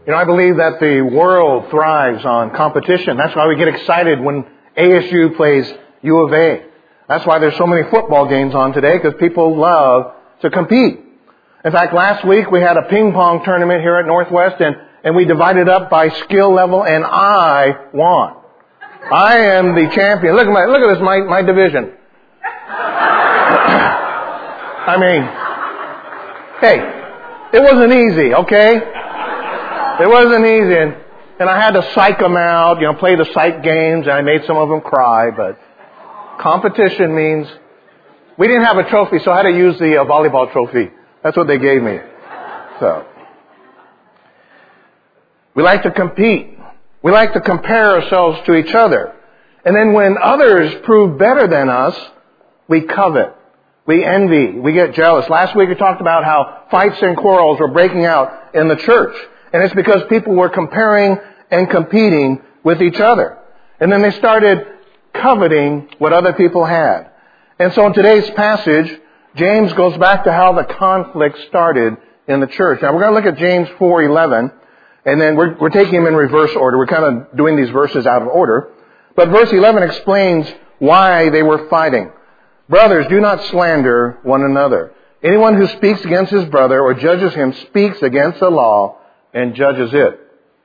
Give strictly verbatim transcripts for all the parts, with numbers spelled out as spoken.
You know, I believe that the world thrives on competition. That's why we get excited when A S U plays U of A. That's why there's so many football games on today, because people love to compete. In fact, last week we had a ping pong tournament here at Northwest, and, and we divided up by skill level, and I won. I am the champion. Look at my, look at this, my, my division. I mean, hey, it wasn't easy, okay? It wasn't easy, and, and I had to psych them out, you know, play the psych games, and I made some of them cry, but competition means we didn't have a trophy, so I had to use the uh, volleyball trophy. That's what they gave me. So, we like to compete. We like to compare ourselves to each other. And then when others prove better than us, we covet. We envy. We get jealous. Last week we talked about how fights and quarrels were breaking out in the church. And it's because people were comparing and competing with each other. And then they started coveting what other people had. And so in today's passage, James goes back to how the conflict started in the church. Now we're going to look at James four eleven, and then we're, we're taking them in reverse order. We're kind of doing these verses out of order. But verse eleven explains why they were fighting. Brothers, do not slander one another. Anyone who speaks against his brother or judges him speaks against the law and judges it.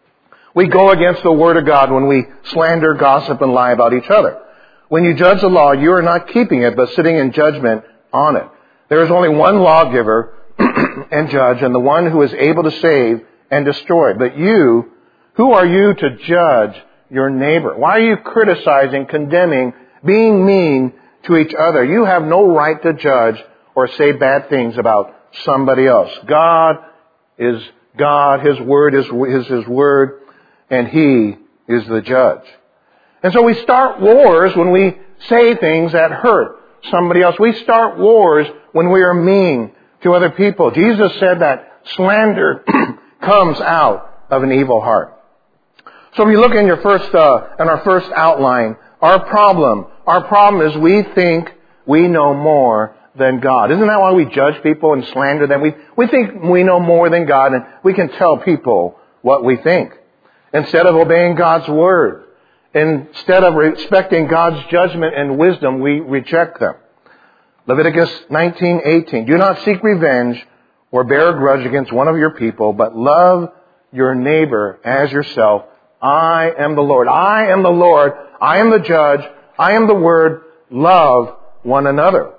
We go against the Word of God when we slander, gossip, and lie about each other. When you judge the law, you are not keeping it, but sitting in judgment on it. There is only one lawgiver and judge, and the one who is able to save and destroy. But you, who are you to judge your neighbor? Why are you criticizing, condemning, being mean to each other? You have no right to judge or say bad things about somebody else. God is God. His word is, is His word, and He is the judge. And so we start wars when we say things that hurt somebody else. We start wars when we are mean to other people. Jesus said that slander comes out of an evil heart. So if you look in your first, uh, in our first outline, our problem, our problem is we think we know more than God. Isn't that why we judge people and slander them? We, we think we know more than God, and we can tell people what we think. Instead of obeying God's word, instead of respecting God's judgment and wisdom, we reject them. Leviticus nineteen eighteen. Do not seek revenge or bear a grudge against one of your people, but love your neighbor as yourself. I am the Lord. I am the Lord. I am the judge. I am the word. Love one another.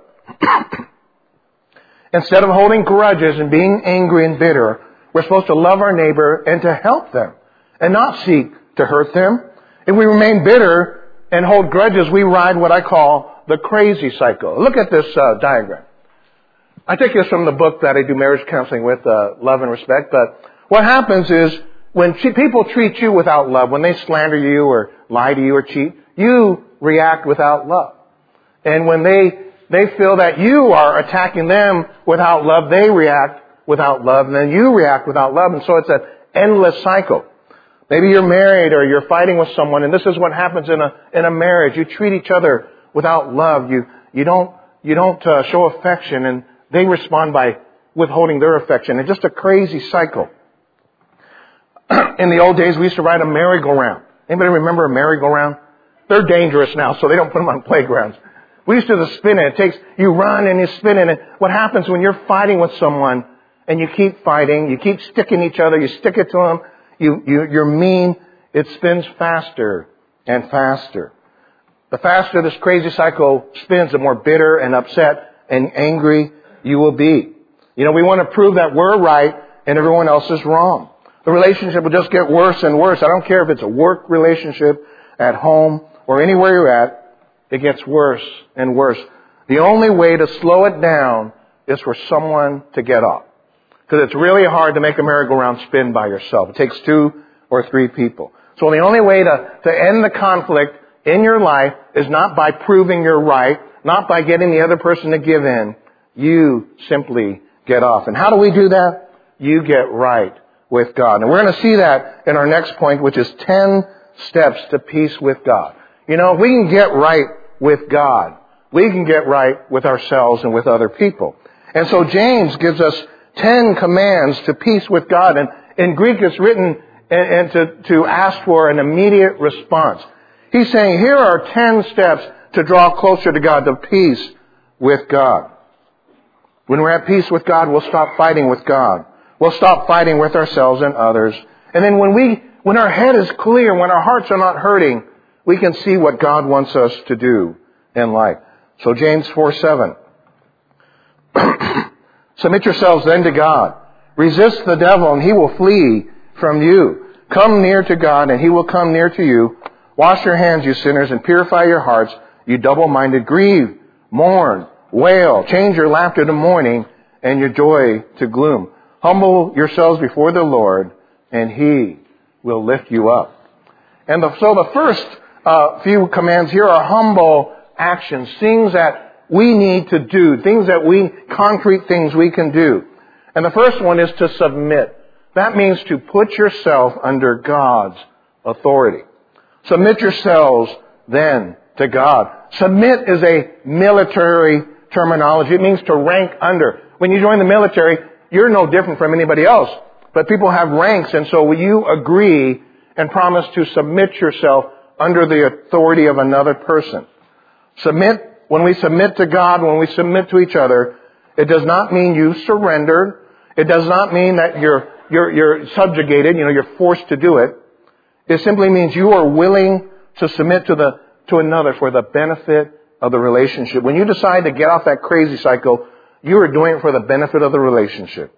Instead of holding grudges and being angry and bitter, we're supposed to love our neighbor and to help them and not seek to hurt them. If we remain bitter and hold grudges, we ride what I call the crazy cycle. Look at this uh, diagram. I take this from the book that I do marriage counseling with, uh, Love and Respect. But what happens is when people treat you without love, when they slander you or lie to you or cheat, you react without love. And when they they feel that you are attacking them without love, they react without love, and then you react without love. And so it's an endless cycle. Maybe you're married or you're fighting with someone, and this is what happens in a in a marriage. You treat each other without love. You you don't you don't uh, show affection, and they respond by withholding their affection. It's just a crazy cycle. In the old days, we used to ride a merry-go-round. Anybody remember a merry-go-round? They're dangerous now, so they don't put them on playgrounds. We used to spin it. It takes you run and you spin it. And what happens when you're fighting with someone and you keep fighting, you keep sticking each other, you stick it to them, you, you you're mean. It spins faster and faster. The faster this crazy cycle spins, the more bitter and upset and angry you will be. You know, we want to prove that we're right and everyone else is wrong. The relationship will just get worse and worse. I don't care if it's a work relationship, at home, or anywhere you're at. It gets worse and worse. The only way to slow it down is for someone to get off. Because it's really hard to make a merry-go-round spin by yourself. It takes two or three people. So the only way to, to end the conflict in your life is not by proving you're right, not by getting the other person to give in. You simply get off. And how do we do that? You get right with God. And we're going to see that in our next point, which is ten steps to peace with God. You know, if we can get right with God, we can get right with ourselves and with other people. And so James gives us ten commands to peace with God. And in Greek, it's written and, and to, to ask for an immediate response. He's saying, here are ten steps to draw closer to God, to peace with God. When we're at peace with God, we'll stop fighting with God. We'll stop fighting with ourselves and others. And then when we, when our head is clear, when our hearts are not hurting, we can see what God wants us to do in life. So James four seven. Submit yourselves then to God. Resist the devil and he will flee from you. Come near to God and he will come near to you. Wash your hands, you sinners, and purify your hearts, you double-minded. Grieve, mourn, wail. Change your laughter to mourning and your joy to gloom. Humble yourselves before the Lord and he will lift you up. And the, so the first uh, few commands here are humble actions, things that we need to do, things that we, concrete things we can do. And the first one is to submit. That means to put yourself under God's authority. Submit yourselves then to God. Submit is a military terminology. It means to rank under. When you join the military, you're no different from anybody else. But people have ranks, and so you agree and promise to submit yourself under the authority of another person. Submit, when we submit to God, when we submit to each other, it does not mean you surrendered. It does not mean that you're, you're, you're subjugated, you know, you're forced to do it. It simply means you are willing to submit to the, to another for the benefit of the relationship. When you decide to get off that crazy cycle, you are doing it for the benefit of the relationship.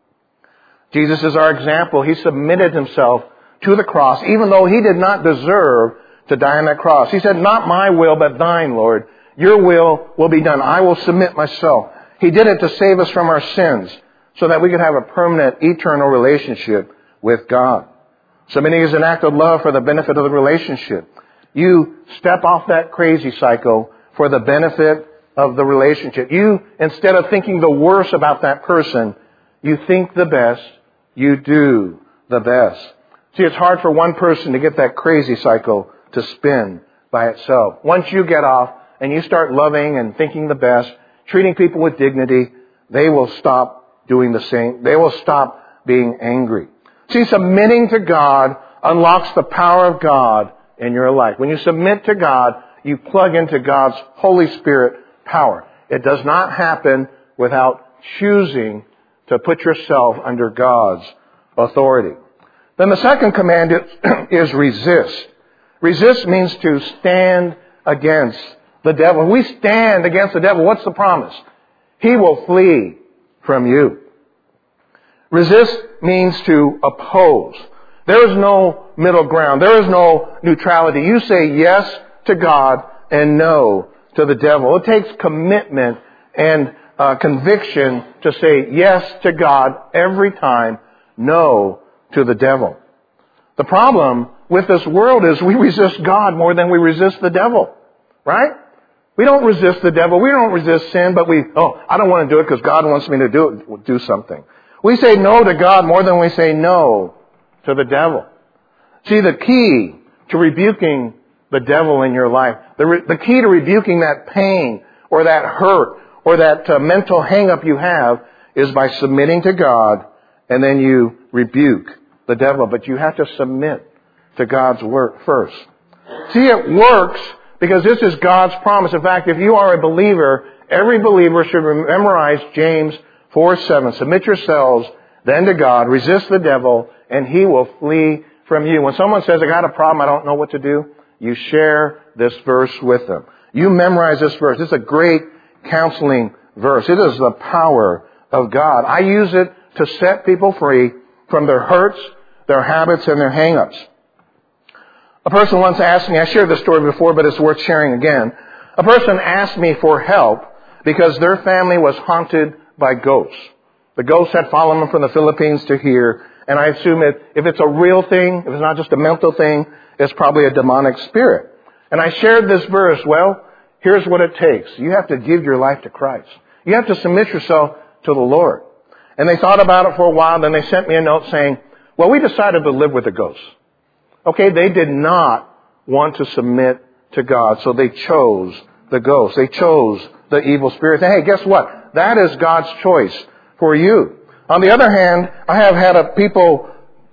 Jesus is our example. He submitted himself to the cross, even though he did not deserve to die on that cross. He said, not my will, but thine, Lord. Your will will be done. I will submit myself. He did it to save us from our sins so that we could have a permanent, eternal relationship with God. Submitting is an act of love for the benefit of the relationship. You step off that crazy cycle for the benefit of the relationship. You, instead of thinking the worst about that person, you think the best, you do the best. See, it's hard for one person to get that crazy cycle to spin by itself. Once you get off and you start loving and thinking the best, treating people with dignity, they will stop doing the same. They will stop being angry. See, submitting to God unlocks the power of God in your life. When you submit to God, you plug into God's Holy Spirit power. It does not happen without choosing to put yourself under God's authority. Then the second command is, is resist. Resist means to stand against the devil. When we stand against the devil, what's the promise? He will flee from you. Resist means to oppose. There is no middle ground. There is no neutrality. You say yes to God and no to the devil. It takes commitment and uh, conviction to say yes to God every time, no to the devil. The problem with this world is we resist God more than we resist the devil. Right? We don't resist the devil. We don't resist sin, but we, oh, I don't want to do it because God wants me to do it, do something. We say no to God more than we say no to the devil. See, the key to rebuking the devil in your life, the, re- the key to rebuking that pain or that hurt or that uh, mental hang-up you have is by submitting to God, and then you rebuke the devil. But you have to submit to God's word first. See, it works because this is God's promise. In fact, if you are a believer, every believer should memorize James four seven. Submit yourselves then to God, resist the devil, and he will flee from you. When someone says, I got a problem, I don't know what to do, you share this verse with them. You memorize this verse. It's a great counseling verse. It is the power of God. I use it to set people free from their hurts, their habits, and their hang-ups. A person once asked me, I shared this story before, but it's worth sharing again. A person asked me for help because their family was haunted by ghosts. The ghosts had followed them from the Philippines to here, and I assume that if it's a real thing, if it's not just a mental thing, it's probably a demonic spirit. And I shared this verse. Well, here's what it takes. You have to give your life to Christ. You have to submit yourself to the Lord. And they thought about it for a while, then they sent me a note saying, well, we decided to live with the ghosts. Okay, they did not want to submit to God, so they chose the ghost. They chose the evil spirit. Hey, guess what? That is God's choice for you. On the other hand, I have had a, people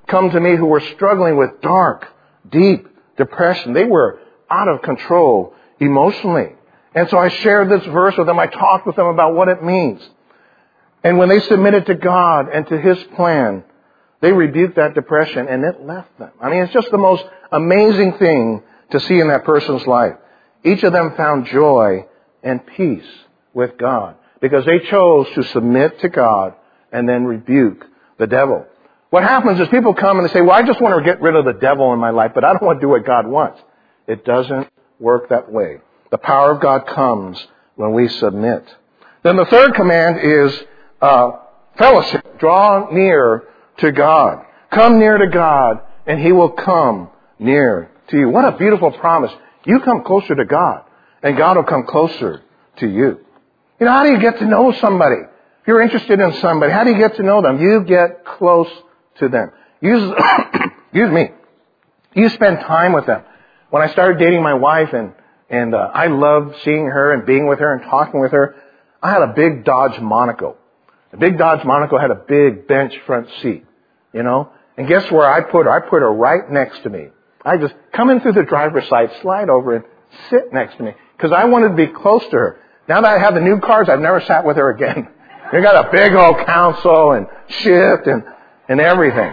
come to me who were struggling with dark, deep depression. They were out of control emotionally. And so I shared this verse with them. I talked with them about what it means. And when they submitted to God and to His plan, they rebuked that depression and it left them. I mean, it's just the most amazing thing to see in that person's life. Each of them found joy and peace with God because they chose to submit to God and then rebuke the devil. What happens is people come and they say, well, I just want to get rid of the devil in my life, but I don't want to do what God wants. It doesn't work that way. The power of God comes when we submit. Then the third command is uh, fellowship. Draw near to God. Come near to God, and He will come near to you. What a beautiful promise. You come closer to God, and God will come closer to you. You know, how do you get to know somebody? If you're interested in somebody, how do you get to know them? You get close to them. You, excuse me. You spend time with them. When I started dating my wife, and and uh, I loved seeing her and being with her and talking with her, I had a big Dodge Monaco. The big Dodge Monaco had a big bench front seat, you know. And guess where I put her? I put her right next to me. I just come in through the driver's side, slide over and sit next to me because I wanted to be close to her. Now that I have the new cars, I've never sat with her again. They got a big old console and shift and, and everything.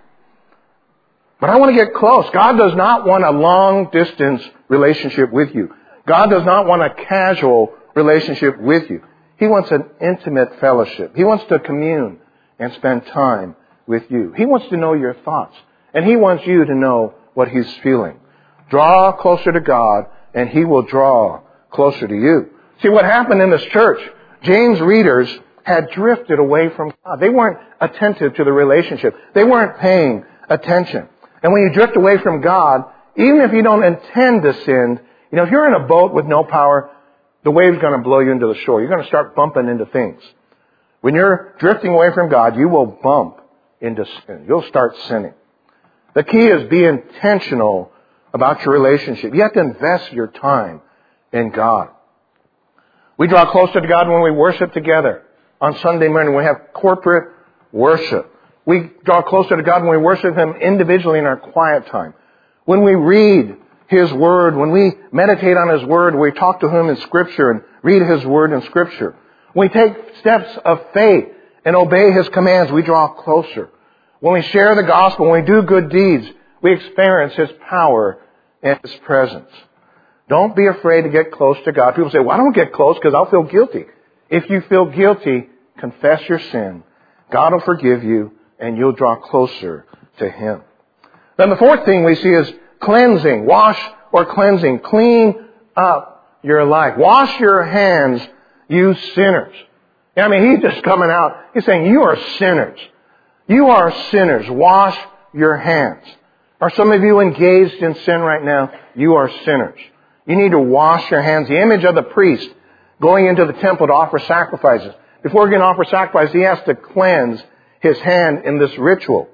But I want to get close. God does not want a long-distance relationship with you. God does not want a casual relationship with you. He wants an intimate fellowship. He wants to commune and spend time with you. He wants to know your thoughts. And He wants you to know what He's feeling. Draw closer to God, and He will draw closer to you. See, what happened in this church, James' readers had drifted away from God. They weren't attentive to the relationship. They weren't paying attention. And when you drift away from God, even if you don't intend to sin, you know, if you're in a boat with no power, the wave's going to blow you into the shore. You're going to start bumping into things. When you're drifting away from God, you will bump into sin. You'll start sinning. The key is be intentional about your relationship. You have to invest your time in God. We draw closer to God when we worship together. On Sunday morning, we have corporate worship. We draw closer to God when we worship Him individually in our quiet time. When we read His Word, when we meditate on His Word, we talk to Him in Scripture and read His Word in Scripture. When we take steps of faith and obey His commands, we draw closer. When we share the gospel, when we do good deeds, we experience His power and His presence. Don't be afraid to get close to God. People say, well, I don't get close because I'll feel guilty. If you feel guilty, confess your sin. God will forgive you, and you'll draw closer to Him. Then the fourth thing we see is cleansing. Wash or cleansing. Clean up your life. Wash your hands, you sinners. I mean, He's just coming out. He's saying, you are sinners. You are sinners. Wash your hands. Are some of you engaged in sin right now? You are sinners. You need to wash your hands. The image of the priest going into the temple to offer sacrifices. Before he can offer sacrifice, he has to cleanse his hand in this ritual.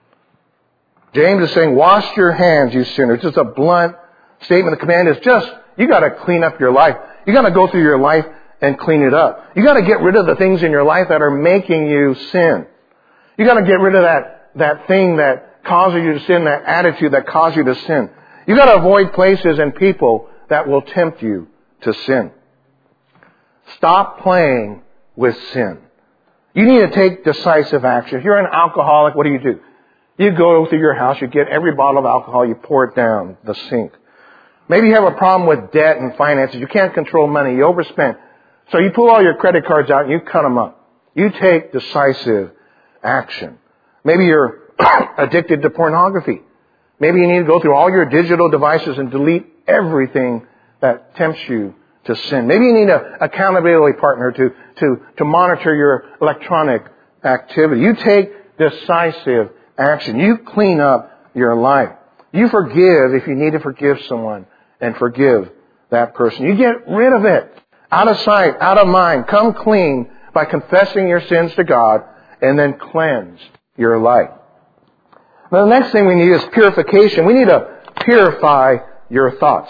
James is saying, wash your hands, you sinners. It's a blunt statement. The command is just, you got to clean up your life. You got to go through your life and clean it up. You got to get rid of the things in your life that are making you sin. You got to get rid of that, that thing that causes you to sin, that attitude that causes you to sin. You got to avoid places and people that will tempt you to sin. Stop playing with sin. You need to take decisive action. If you're an alcoholic, what do you do? You go through your house, you get every bottle of alcohol, you pour it down the sink. Maybe you have a problem with debt and finances. You can't control money. You overspend. So you pull all your credit cards out and you cut them up. You take decisive action. Maybe you're addicted to pornography. Maybe you need to go through all your digital devices and delete everything that tempts you to sin. Maybe you need an accountability partner to, to, to monitor your electronic activity. You take decisive action. You clean up your life. You forgive if you need to forgive someone and forgive that person. You get rid of it. Out of sight, out of mind. Come clean by confessing your sins to God and then cleanse your life. Now, the next thing we need is purification. We need to purify your thoughts.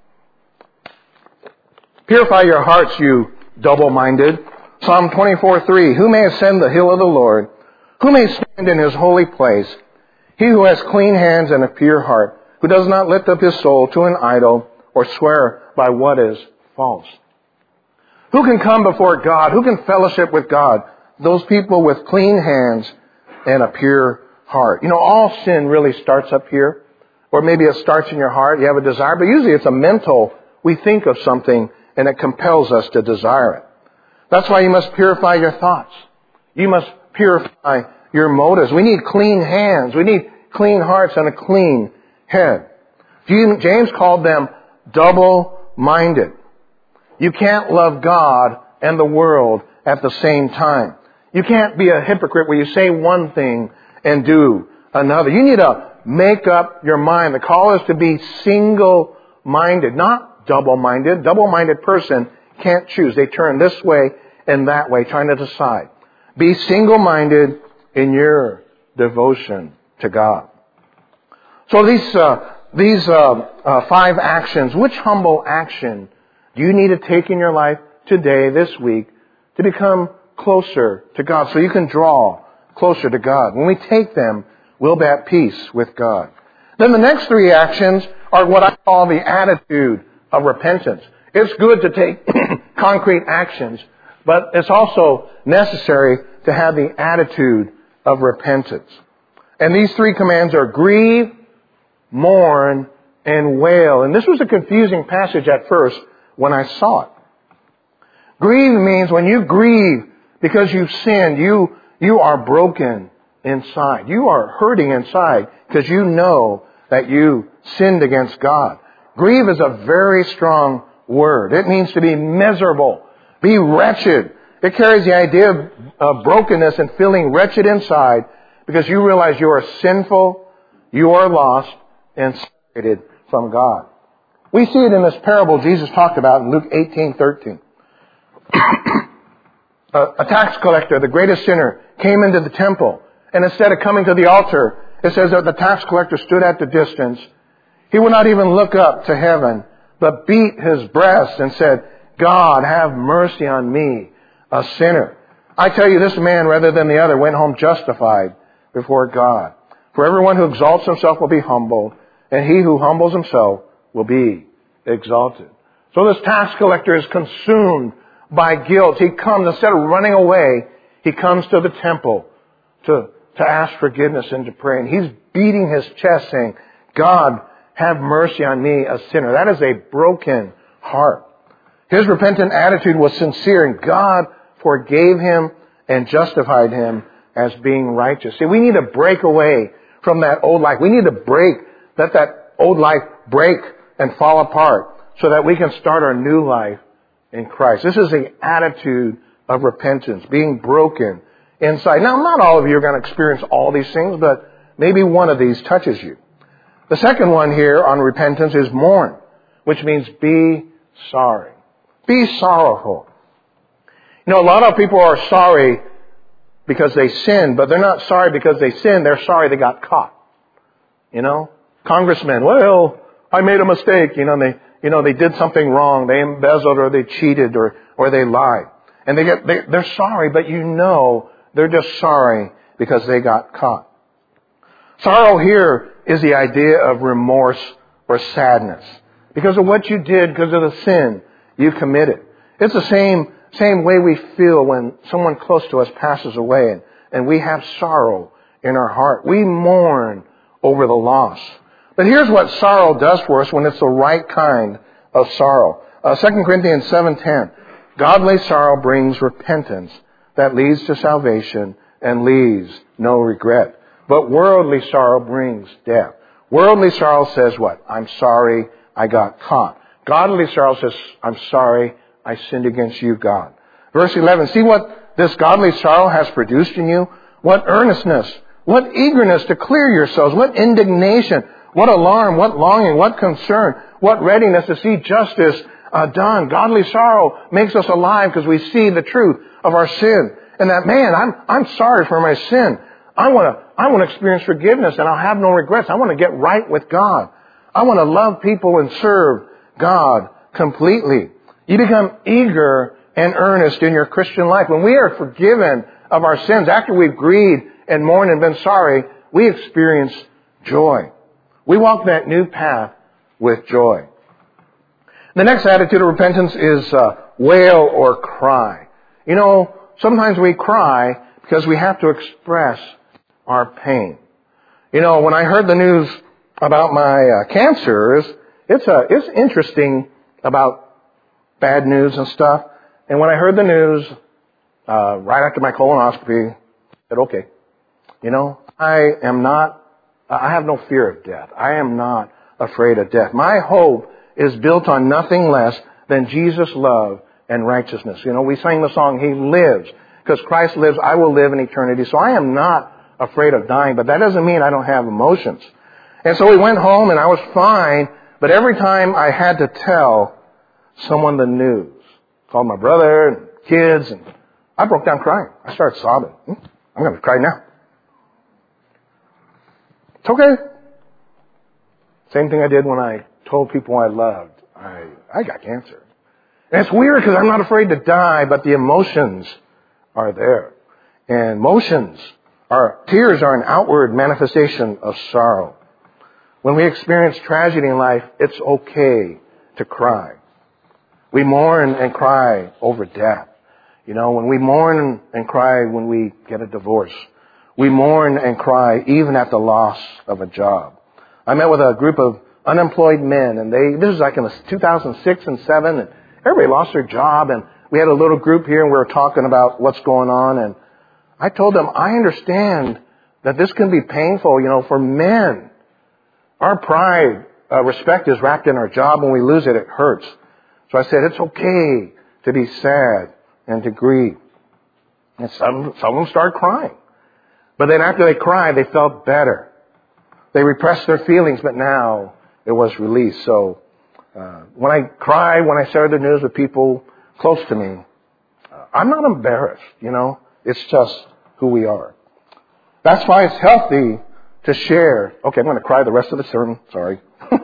Purify your hearts, you double-minded. Psalm twenty-four three. Who may ascend the hill of the Lord? Who may stand in His holy place? He who has clean hands and a pure heart, who does not lift up his soul to an idol or swear by what is false. Who can come before God? Who can fellowship with God? Those people with clean hands and a pure heart. You know, all sin really starts up here. Or maybe it starts in your heart. You have a desire. But usually it's a mental. We think of something and it compels us to desire it. That's why you must purify your thoughts. You must purify your motives. We need clean hands. We need clean hearts and a clean head. James called them double-minded. You can't love God and the world at the same time. You can't be a hypocrite where you say one thing and do another. You need to make up your mind. The call is to be single-minded, not double-minded. Double-minded person can't choose. They turn this way and that way, trying to decide. Be single-minded in your devotion to God. So these uh, these uh, uh, five actions, which humble action do you need to take in your life today, this week, to become closer to God, so you can draw closer to God? When we take them, we'll be at peace with God. Then the next three actions are what I call the attitude of repentance. It's good to take concrete actions, but it's also necessary to have the attitude of repentance. And these three commands are grieve, mourn, and wail. And this was a confusing passage at first when I saw it. Grieve means when you grieve because you've sinned, you, you are broken inside. You are hurting inside because you know that you sinned against God. Grieve is a very strong word. It means to be miserable, be wretched. It carries the idea of, of brokenness and feeling wretched inside because you realize you are sinful, you are lost, and separated from God. We see it in this parable Jesus talked about in Luke eighteen thirteen. a, a tax collector, the greatest sinner, came into the temple, and instead of coming to the altar, it says that the tax collector stood at the distance. He would not even look up to heaven, but beat his breast and said, God, have mercy on me, a sinner. I tell you, this man, rather than the other, went home justified before God. For everyone who exalts himself will be humbled, and he who humbles himself will be exalted. So this tax collector is consumed by guilt. He comes, instead of running away, he comes to the temple to, to ask forgiveness and to pray. And he's beating his chest saying, God, have mercy on me, a sinner. That is a broken heart. His repentant attitude was sincere, and God forgave him and justified him as being righteous. See, we need to break away from that old life. We need to break, let that old life break and fall apart so that we can start our new life in Christ. This is the attitude of repentance, being broken inside. Now, not all of you are going to experience all these things, but maybe one of these touches you. The second one here on repentance is mourn, which means be sorry. Be sorrowful. You know, a lot of people are sorry because they sinned, but they're not sorry because they sinned. They're sorry they got caught. You know, congressmen, well, I made a mistake. You know, they, you know, they did something wrong. They embezzled or they cheated or, or they lied. And they get, they, they're sorry, but you know they're just sorry because they got caught. Sorrow here is the idea of remorse or sadness because of what you did, because of the sin you committed. It's the same same way we feel when someone close to us passes away and, and we have sorrow in our heart. We mourn over the loss. But here's what sorrow does for us when it's the right kind of sorrow. Uh, Second Corinthians seven ten. Godly sorrow brings repentance that leads to salvation and leaves no regret. But worldly sorrow brings death. Worldly sorrow says what? I'm sorry I got caught. Godly sorrow says, I'm sorry I sinned against you, God. Verse eleven, see what this godly sorrow has produced in you? What earnestness, what eagerness to clear yourselves, what indignation, what alarm, what longing, what concern, what readiness to see justice uh, done. Godly sorrow makes us alive because we see the truth of our sin. And that, man, I'm, I'm sorry for my sin. I want to, I want to experience forgiveness and I'll have no regrets. I want to get right with God. I want to love people and serve God completely. You become eager and earnest in your Christian life. When we are forgiven of our sins, after we've grieved and mourned and been sorry, we experience joy. We walk that new path with joy. The next attitude of repentance is uh, wail or cry. You know, sometimes we cry because we have to express our pain. You know, when I heard the news about my uh, cancers, it's uh, it's interesting about bad news and stuff. And when I heard the news uh, right after my colonoscopy, I said, okay, you know, I am not, I have no fear of death. I am not afraid of death. My hope is built on nothing less than Jesus' love and righteousness. You know, we sang the song, He lives. Because Christ lives, I will live in eternity. So I am not afraid of dying, but that doesn't mean I don't have emotions. And so we went home and I was fine, but every time I had to tell someone the news, called my brother and kids, and I broke down crying. I started sobbing. I'm going to cry now. It's okay. Same thing I did when I told people I loved. I, I got cancer. And it's weird because I'm not afraid to die, but the emotions are there. And emotions are, tears are an outward manifestation of sorrow. When we experience tragedy in life, it's okay to cry. We mourn and cry over death. You know, when we mourn and cry when we get a divorce. We mourn and cry even at the loss of a job. I met with a group of unemployed men, and they, this was like in two thousand six and seven, and everybody lost their job, and we had a little group here, and we were talking about what's going on, and I told them, I understand that this can be painful, you know, for men. Our pride, uh, respect is wrapped in our job. When we lose it, it hurts. So I said, it's okay to be sad and to grieve. And some, some of them started crying. But then after they cried, they felt better. They repressed their feelings, but now it was released. So uh, when I cry, when I share the news with people close to me, uh, I'm not embarrassed, you know. It's just who we are. That's why it's healthy to share. Okay, I'm going to cry the rest of the sermon. Sorry.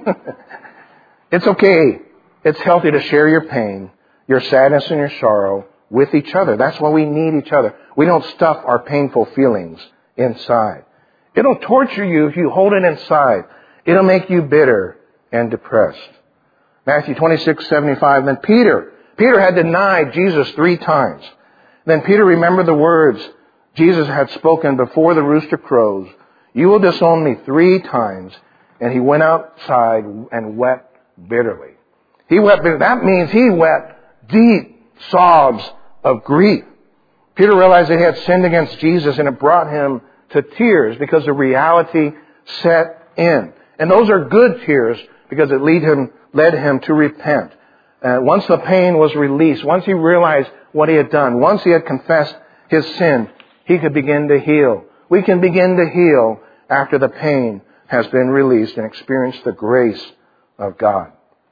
It's okay. It's healthy to share your pain, your sadness, and your sorrow with each other. That's why we need each other. We don't stuff our painful feelings inside. It'll torture you if you hold it inside. It'll make you bitter and depressed. Matthew twenty-six seventy-five. Then Peter, Peter had denied Jesus three times. Then Peter remembered the words Jesus had spoken before the rooster crows. You will disown me three times. And he went outside and wept bitterly. He wept bitterly. That means he wept deep sobs of grief. Peter realized that he had sinned against Jesus, and it brought him to tears because the reality set in. And those are good tears because it lead him, led him to repent. Uh, once the pain was released, once he realized what he had done, once he had confessed his sin, he could begin to heal. We can begin to heal after the pain has been released and experience the grace of God.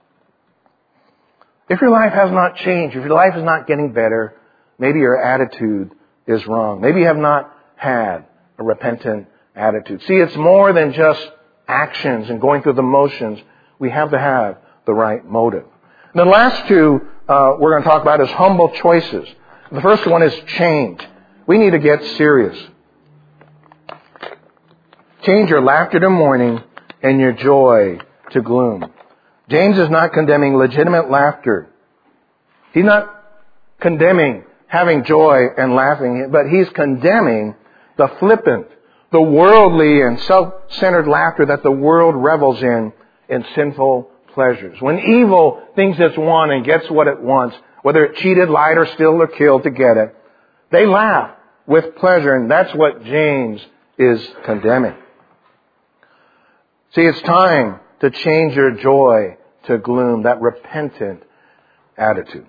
If your life has not changed, if your life is not getting better, maybe your attitude is wrong. Maybe you have not had a repentant attitude. See, it's more than just actions and going through the motions. We have to have the right motive. And the last two uh, we're going to talk about is humble choices. The first one is change. We need to get serious. Change your laughter to mourning and your joy to gloom. James is not condemning legitimate laughter. He's not condemning having joy and laughing, but he's condemning the flippant, the worldly and self-centered laughter that the world revels in, in sinful pleasures. When evil thinks it's won and gets what it wants, whether it cheated, lied, or stole or killed to get it, they laugh with pleasure, and that's what James is condemning. See, it's time to change your joy to gloom, that repentant attitude.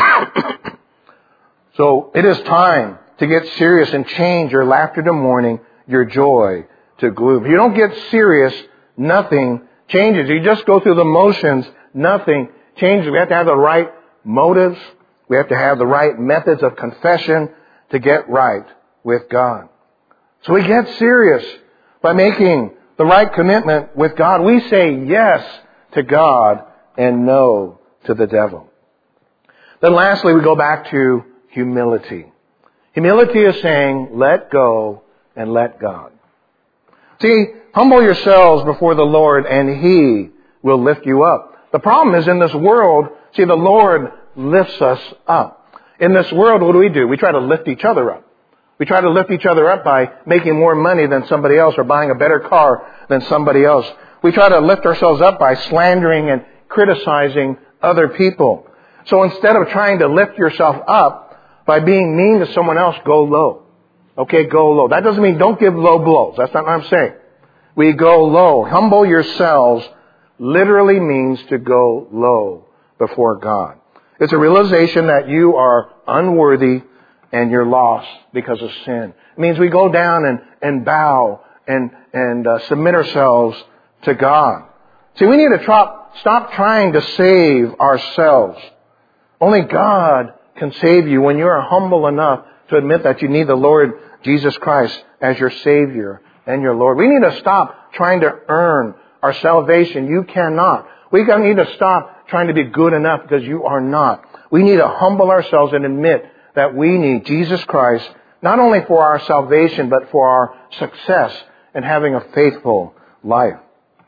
So it is time to get serious and change your laughter to mourning, your joy to gloom. If you don't get serious, nothing changes. You just go through the motions, nothing changes. We have to have the right motives. We have to have the right methods of confession to get right with God. So we get serious by making the right commitment with God. We say yes to God and no to the devil. Then lastly, we go back to humility. Humility is saying, let go and let God. See, humble yourselves before the Lord and He will lift you up. The problem is in this world, see, the Lord lifts us up. In this world, what do we do? We try to lift each other up. We try to lift each other up by making more money than somebody else or buying a better car than somebody else. We try to lift ourselves up by slandering and criticizing other people. So instead of trying to lift yourself up by being mean to someone else, go low. Okay, go low. That doesn't mean don't give low blows. That's not what I'm saying. We go low. Humble yourselves literally means to go low before God. It's a realization that you are unworthy and you're lost because of sin. It means we go down and, and bow and, and uh, submit ourselves to God. See, we need to try, stop trying to save ourselves. Only God can save you when you're humble enough to admit that you need the Lord Jesus Christ as your Savior and your Lord. We need to stop trying to earn our salvation. You cannot. We need to stop trying to be good enough because you are not. We need to humble ourselves and admit that we need Jesus Christ not only for our salvation but for our success in having a faithful life.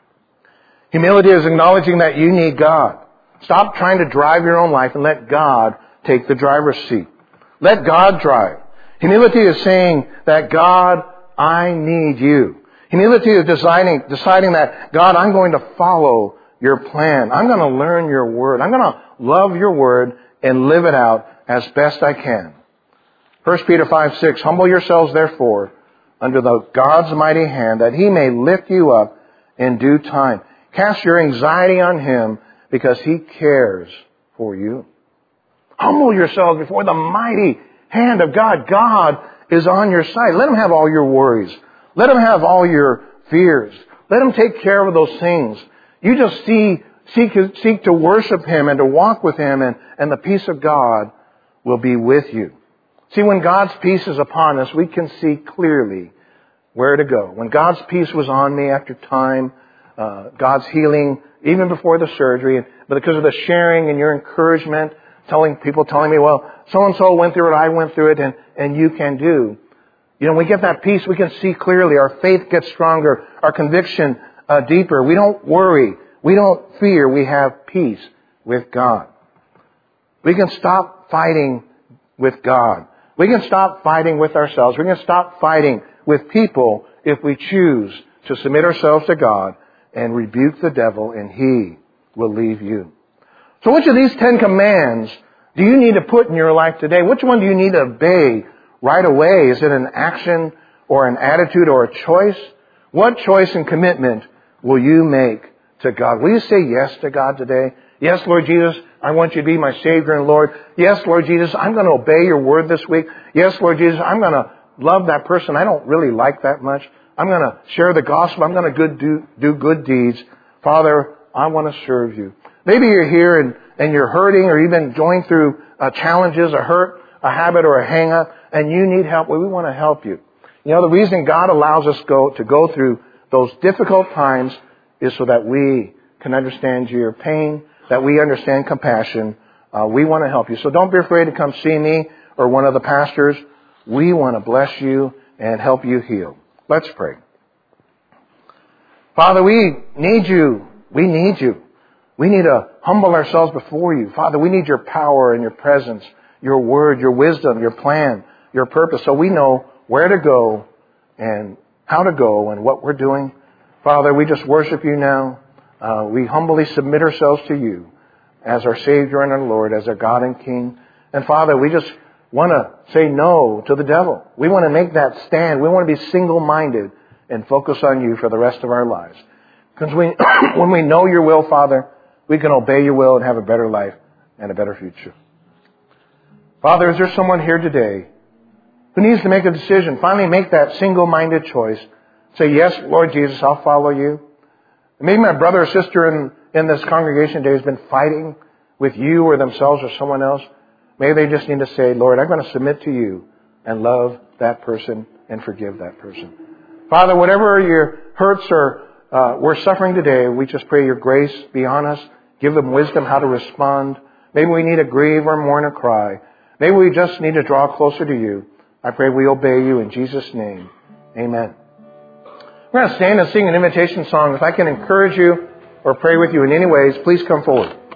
Humility is acknowledging that you need God. Stop trying to drive your own life and let God take the driver's seat. Let God drive. Humility is saying that God, I need you. Humility is deciding, deciding that God, I'm going to follow your plan. I'm going to learn your word. I'm going to love your word and live it out as best I can. First Peter five six, humble yourselves therefore under the God's mighty hand that He may lift you up in due time. Cast your anxiety on Him because He cares for you. Humble yourselves before the mighty hand of God. God is on your side. Let Him have all your worries. Let Him have all your fears. Let Him take care of those things. You just see, seek, seek to worship Him and to walk with Him, and, and the peace of God will be with you. See, when God's peace is upon us, we can see clearly where to go. When God's peace was on me after time, uh, God's healing, even before the surgery, but because of the sharing and your encouragement, telling people, telling me, well, so-and-so went through it, I went through it, and, and you can do. You know, when we get that peace, we can see clearly. Our faith gets stronger. Our conviction uh, deeper. We don't worry. We don't fear. We have peace with God. We can stop fighting with God. We can stop fighting with ourselves. We can stop fighting with people if we choose to submit ourselves to God and rebuke the devil, and he will leave you. So which of these Ten Commands do you need to put in your life today? Which one do you need to obey right away? Is it an action or an attitude or a choice? What choice and commitment will you make to God? Will you say yes to God today? Yes, Lord Jesus, I want you to be my Savior and Lord. Yes, Lord Jesus, I'm going to obey your word this week. Yes, Lord Jesus, I'm going to love that person I don't really like that much. I'm going to share the gospel. I'm going to good do, do good deeds. Father, I want to serve you. Maybe you're here and, and you're hurting, or you've been going through uh, challenges, a hurt, a habit, or a hang-up, and you need help. Well, we want to help you. You know, the reason God allows us go to go through those difficult times is so that we can understand your pain, that we understand compassion. Uh, we want to help you. So don't be afraid to come see me or one of the pastors. We want to bless you and help you heal. Let's pray. Father, we need you. We need you. We need to humble ourselves before you. Father, we need your power and your presence, your word, your wisdom, your plan, your purpose, so we know where to go and how to go and what we're doing. Father, we just worship you now. Uh, we humbly submit ourselves to you as our Savior and our Lord, as our God and King. And Father, we just want to say no to the devil. We want to make that stand. We want to be single-minded and focus on you for the rest of our lives. Because we, when we know your will, Father, we can obey your will and have a better life and a better future. Father, is there someone here today who needs to make a decision, finally make that single-minded choice? Say, yes, Lord Jesus, I'll follow you. Maybe my brother or sister in, in this congregation today has been fighting with you or themselves or someone else. Maybe they just need to say, Lord, I'm going to submit to you and love that person and forgive that person. Father, whatever your hurts or uh, we're suffering today, we just pray your grace be on us. Give them wisdom how to respond. Maybe we need to grieve or mourn or cry. Maybe we just need to draw closer to you. I pray we obey you in Jesus' name. Amen. We're going to stand and sing an invitation song. If I can encourage you or pray with you in any ways, please come forward.